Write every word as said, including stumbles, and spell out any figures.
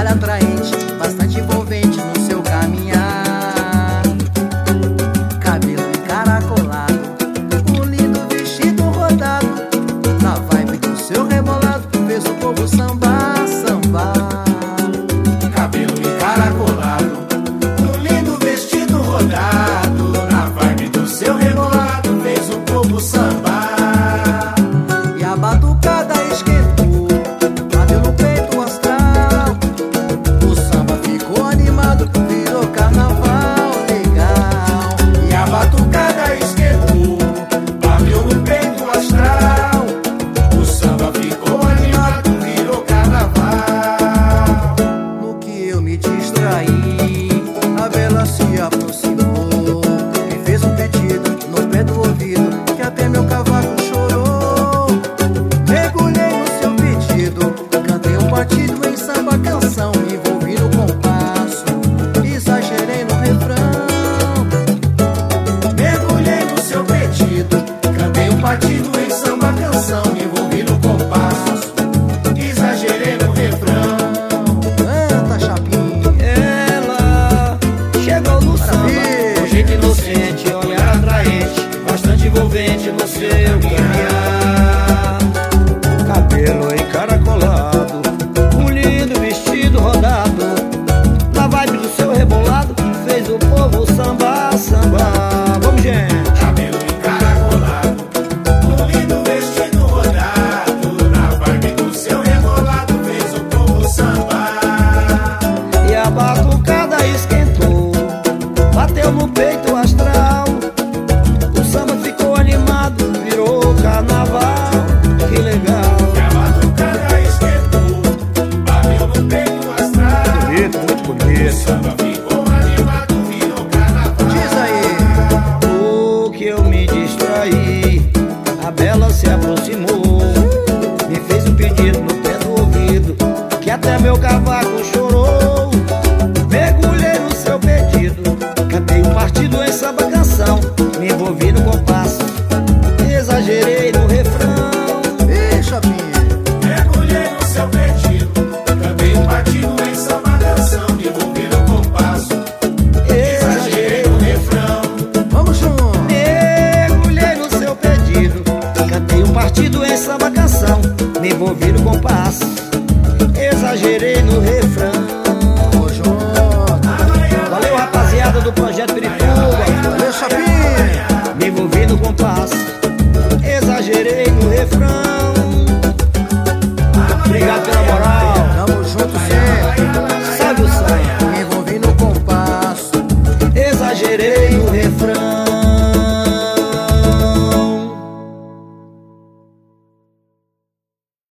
atraente, bastante envolvente no seu caminhar. Cabelo encaracolado, um lindo vestido rodado, na vibe do seu rebolado, fez o povo sambar, sambar. Cabelo encaracolado, um lindo vestido rodado, na vibe do seu rebolado, fez o povo sambar. E a batucada esquentou, bateu no peito astral, o samba ficou animado, virou carnaval legal. E a batucada esquentou, bateu no peito astral, o samba ficou animado, virou carnaval. No que eu me distraí, a vela se aproximou, me fez um pedido no pé do ouvido, que até meu cavaco chorou. Mergulhei no seu pedido, cantei um partido em samba canção, me envolvi no compasso, exagerei no refrão. Mergulhei no seu pedido, cantei um partido em samba canção, me envolvi no compasso, exagerei no refrão. Canta, chapinha. Ela chegou no samba, Maravilha. com jeito inocente, olhar atraente, bastante envolvente no seu caminhar. Cabelo encaracolado, um lindo vestido rodado, na vibe do seu rebolado, fez o povo sambar, sambar. Vamos, gente! Cabelo encaracolado, um lindo vestido rodado, na vibe do seu rebolado, fez o povo sambar. E a batucada esquentou, bateu no peito astral, o samba ficou animado, virou carnaval. Que legal! E a batucada esquentou, bateu no peito astral, Bonito, muito o bonito. samba ficou animado, virou carnaval. Diz aí. O que eu me distraí, a bela se aproximou, me fez um pedido no pé do ouvido, que até meu cavaco chorou. Mergulhei no seu pedido, cantei um partido em samba canção, me envolvi no compasso, exagerei no refrão. Ih, chapinha. Mergulhei no seu pedido, cantei um partido em samba canção, me envolvi no compasso, exagerei no refrão. Vamos junto. Mergulhei no seu pedido, cantei um partido em samba canção, me envolvi no compasso, exagerei no refrão. Vamos junto. Valeu, rapaziada do Projeto Pirituba, Valeu, chapinha. me envolvi no compasso, exagerei no refrão. Obrigado pela moral, Tamo junto sempre. salve o sangue, Me envolvi no compasso. exagerei no refrão.